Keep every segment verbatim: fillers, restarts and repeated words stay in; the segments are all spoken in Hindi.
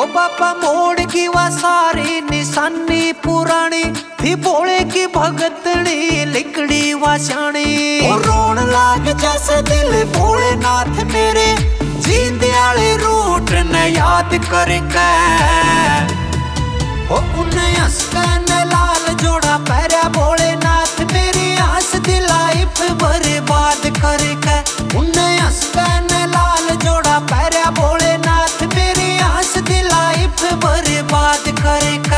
बाबा मोड़ की वा सारी निशानी पुरानी थी, बोले की भगतनी लिकड़ी वा श्याणी। रोन लाग जैसे दिल भोलेनाथ मेरे, जींदे आले रूट ने याद करके। ओ उन्हें हंसके न लाल जोड़ा पैरा भोलेनाथ मेरी आस दी लाइफ बर्बाद करके। उन्हें हंसके न लाल जोड़ा पैरा भोलेनाथ मेरी आस दी लाइफ बर्बाद करके।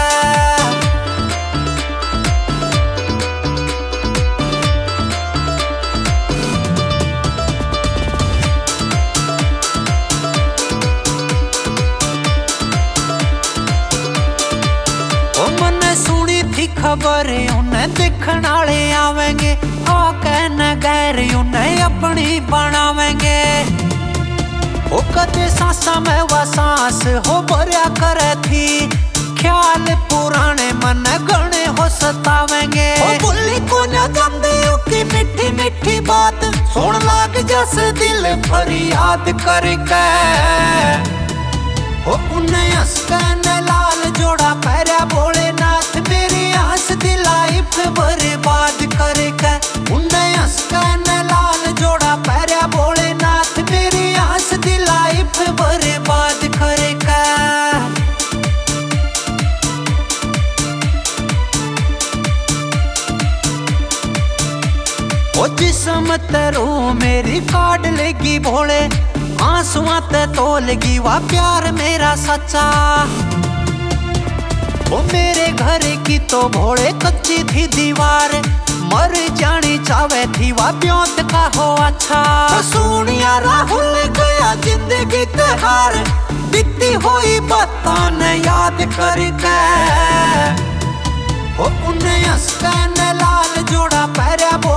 सुनी थी खबर उन्हें देखने वाले आवेंगे, आके नगैर उन्हें अपनी बनावेंगे। ओ कदे सांसा में वा सांस हो भरया करे थी, ख्याल पुराने मन गणे हो सतावेंगे। ओ बोली को न जानदे की मीठी मीठी बात, सुन लाग जैसे दिल फरियाद करके। ओ उन्हें हंसके न लाल जोड़ा पैरा भोलेनाथ मेरी आस दी लाइफ बर्बाद करके। उन्हें हंसके न लाल जोड़ा पैरा भोलेनाथ मेरी आस दी लाइफ बर्बाद करके। ओ जिस्म तेरू मेरी काट लेगी भोले, आंसुआ ते तोलगी वा प्यार मेरा सच्चा। ओ मेरे घर की तो भोले कच्ची थी दीवार, मर जानी चावे थी वा ब्योंत का हो अच्छा। सुनिया राहुल गया जिंदगी त्योहार, बीती हुई बातां ने याद करके। ओ उन्हें हंसके न लाल जोड़ा पैरा